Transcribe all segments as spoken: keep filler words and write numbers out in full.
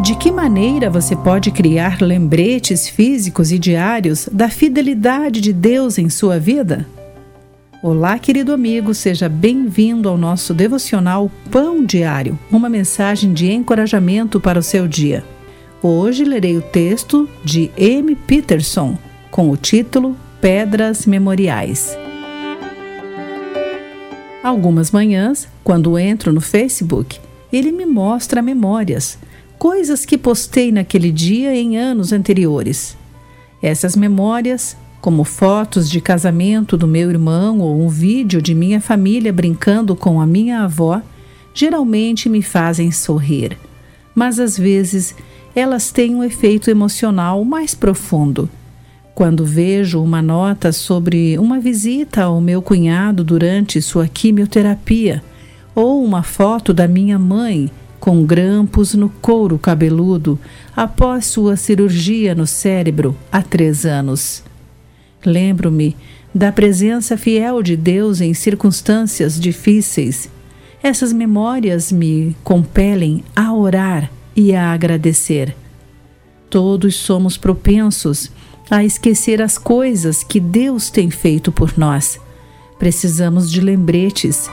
De que maneira você pode criar lembretes físicos e diários da fidelidade de Deus em sua vida? Olá, querido amigo, seja bem-vindo ao nosso devocional Pão Diário, uma mensagem de encorajamento para o seu dia. Hoje lerei o texto de M. Peterson, com o título Pedras Memoriais. Algumas manhãs, quando entro no Facebook, ele me mostra memórias, coisas que postei naquele dia em anos anteriores. Essas memórias, como fotos de casamento do meu irmão ou um vídeo de minha família brincando com a minha avó, geralmente me fazem sorrir. Mas às vezes elas têm um efeito emocional mais profundo. Quando vejo uma nota sobre uma visita ao meu cunhado durante sua quimioterapia, ou uma foto da minha mãe com grampos no couro cabeludo após sua cirurgia no cérebro há três anos. Lembro-me da presença fiel de Deus em circunstâncias difíceis. Essas memórias me compelem a orar e a agradecer. Todos somos propensos a esquecer as coisas que Deus tem feito por nós. Precisamos de lembretes.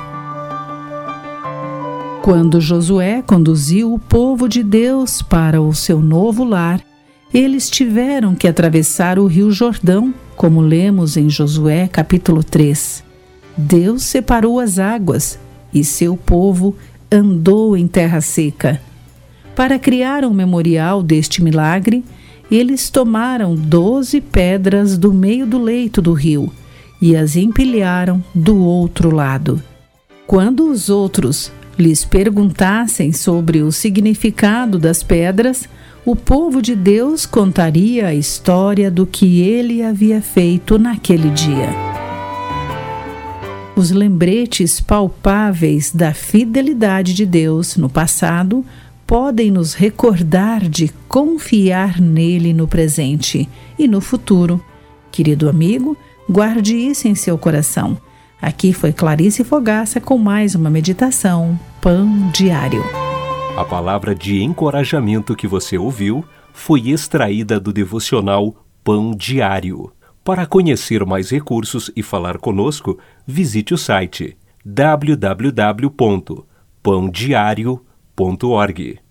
Quando Josué conduziu o povo de Deus para o seu novo lar, eles tiveram que atravessar o rio Jordão, como lemos em Josué capítulo três. Deus separou as águas e seu povo andou em terra seca. Para criar um memorial deste milagre, eles tomaram doze pedras do meio do leito do rio e as empilharam do outro lado. Quando os outros lhes perguntassem sobre o significado das pedras, o povo de Deus contaria a história do que ele havia feito naquele dia. Os lembretes palpáveis da fidelidade de Deus no passado podem nos recordar de confiar nele no presente e no futuro. Querido amigo, guarde isso em seu coração. Aqui foi Clarice Fogaça com mais uma meditação Pão Diário. A palavra de encorajamento que você ouviu foi extraída do devocional Pão Diário. Para conhecer mais recursos e falar conosco, visite o site w w w ponto pão diário ponto org.